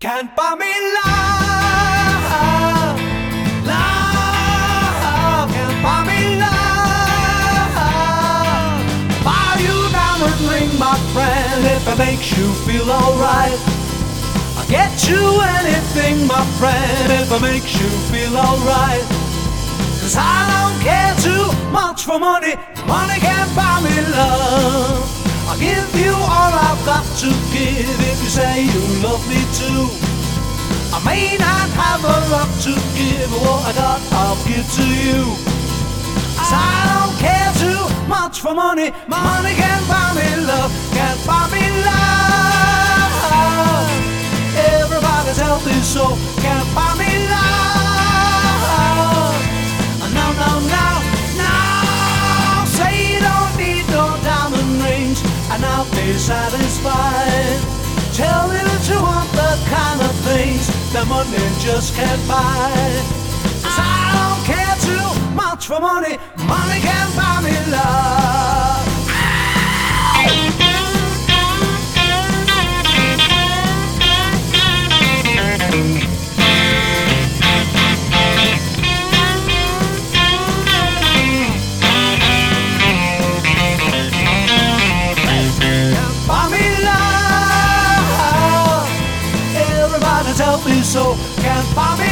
can't buy me love. Love can't buy me love. Buy you diamond ring, my friend, if it makes you feel alright. I'll get you anything, my friend, if it makes you feel alright. 'Cause I don't care too much for money. Money can't buy me love. I'll give you all I've got to give if you say you love me too. I may not have a lot to give, but what I got I'll give to you. 'Cause I don't care too much for money. Money can't buy me love, can't buy me love. Everybody's healthy, so can't buy me love. No, no, no, no. Say you don't need no diamond rings, and I'll be satisfied. Tell me that you want the kind of things that money just can't buy. 'Cause I don't care too much for money. Money can't buy me love. Help me so, can't buy me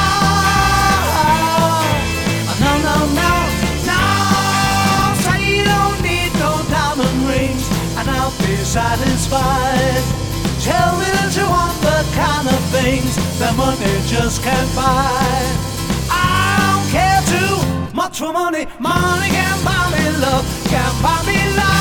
love. No, no, no, no. Say you don't need no diamond rings, and I'll be satisfied. Tell me that you want the kind of things that money just can't buy. I don't care too much for money. Money can't buy me love, can't buy me love.